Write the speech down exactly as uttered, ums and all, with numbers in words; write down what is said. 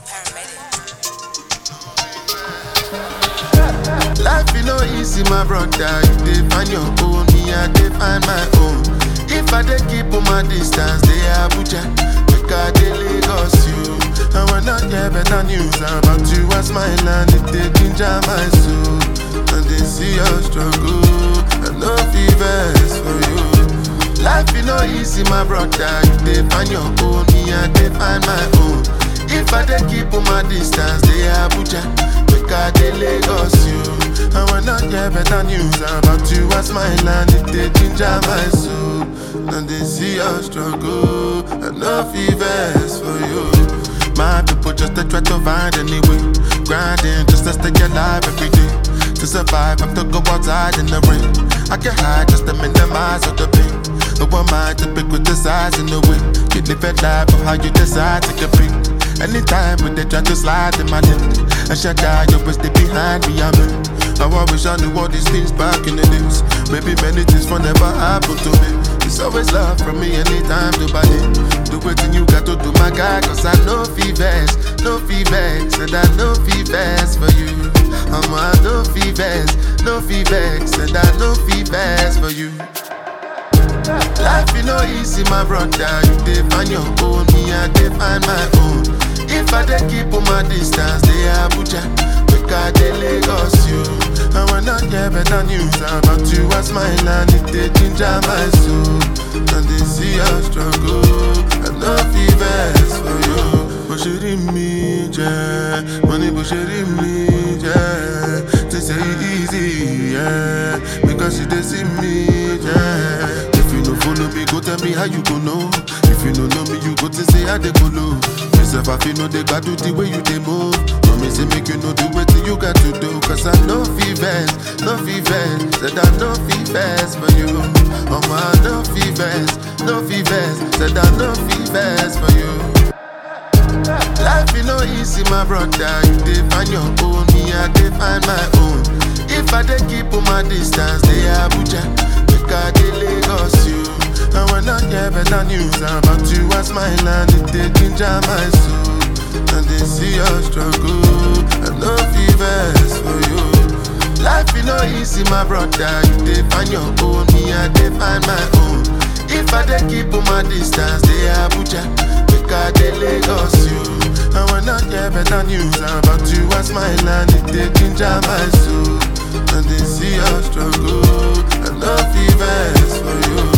Life is no easy, my brother. You dey find your own, me I dey find my own. If I dey keep on my distance, they Abuja, make I dey Lagos you. I will not hear better news about you as my land. It dey ginger my soul, and they see your struggle. I no fevers for you. Life is no easy, my brother. You dey find your own, me I dey find my own. If I dey keep on my distance, they Abuja, make I dey Lagos you. I will not hear better news about you as my land. It dey ginger my soul, and they see your struggle. I no fevers for you. My people just to try to find any way, grinding just to stay alive every day. To survive, I have to go outside in the rain. I can hide just to minimize all the pain. No one mind to pick with the size in the way. You live a life of how you decide to compete. Anytime when they try to slide in my lane, I shall die, you will stay behind me, I'm in. Now I wish I knew all these things back in the days. Maybe many things will never happen to me. It's always love from me anytime to buy it. Do it and you got to do my guy, cause I know fevers, no fevers, and I know fevers for you. I'm a no fevers, no fevers, and I know fevers for you. Life is no easy, my brother. You dey find your own, me I dey find my own. If I dey keep on my distance, they Abuja, make I dey Lagos you. I will not hear better news about you as my land. It dey ginger my soul, and they see your struggle. I no fevers for you. Bushiri me, yeah. Money bushiri me, yeah. They say it easy, yeah. Because you dey see me, yeah. If you no follow me, go tell me how you go know. If you no know me, you go to say how they go low. Myself, I feel no they got do the way you they move. No me say make you know the way you got to do. Cause I know fevers, no fevers. Said I know fevers for you. Oh my, no fevers, no fevers. Said I know fevers for you. Life is no easy, my brother. You dey find your own, me I dey find my own. If I dey keep on my distance, they Abuja, make I dey Lagos you. I will not hear better news about you as my land. It dey ginger my soul, and they see your struggle. I no fevers for you. Life is no easy, my brother. You dey find your own, me I dey find my own. If I dey keep on my distance, they Abuja, make I dey Lagos you. I will not hear better news about you as my land. It dey ginger my soul, and they see your struggle. I no fevers for you.